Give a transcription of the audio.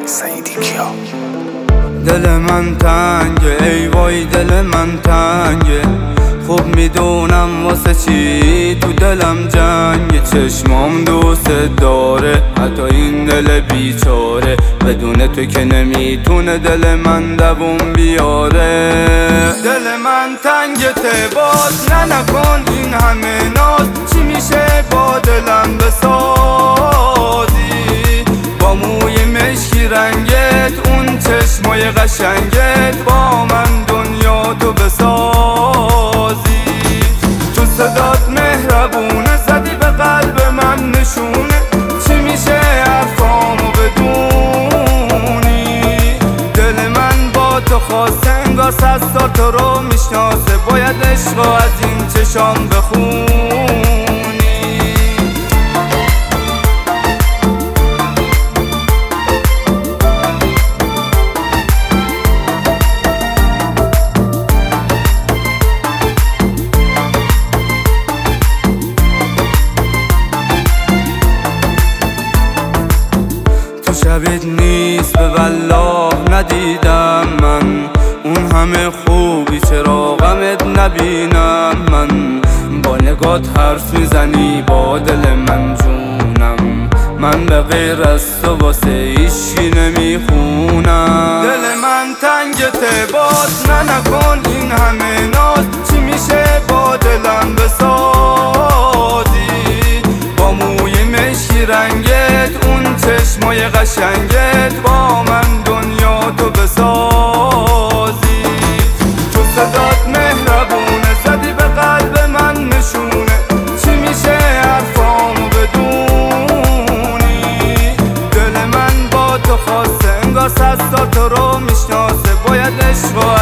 سعیدی کیا. دل من تنگه، ای وای دل من تنگه، خوب میدونم واسه چی تو دلم جنگه. چشمام دوست داره حتی این دل بیچاره، بدون تو که نمیتونه دل من دووم بیاره. دل من تنگه ته باز نکن این همه ناز، چی میشه با دلم بسازی؟ با موی مشکی رنگت، اون چشمای قشنگت، با من دنیا تو بسازی. تو صدات مهربونه، زدی به قلب من نشونه، چی میشه حرفامو بدونی؟ دل من با تو خواسته انگار 100 سال تو رو میشناسه، باید عشقو از این چشام بخونی. شبیت نیست به والله ندیدم من، اون همه خوبی چرا غمت نبینم من؟ با نگات حرف میزنی با دل من جونم، من به غیر از تو واسه ایشی نمیخونم. دل من تنگته باز نکن این همه ناز، چی میشه با دلم بسازی؟ با موی مشکی رنگت، اون چشمای قشنگت، با من دنیا تو بسازی. تو صدات مهربونه، زدی به قلب من نشونه، چی میشه حرفامو بدونی؟ دل من با تو خواسته انگار 100 سال تو رو میشناسه، باید عشقو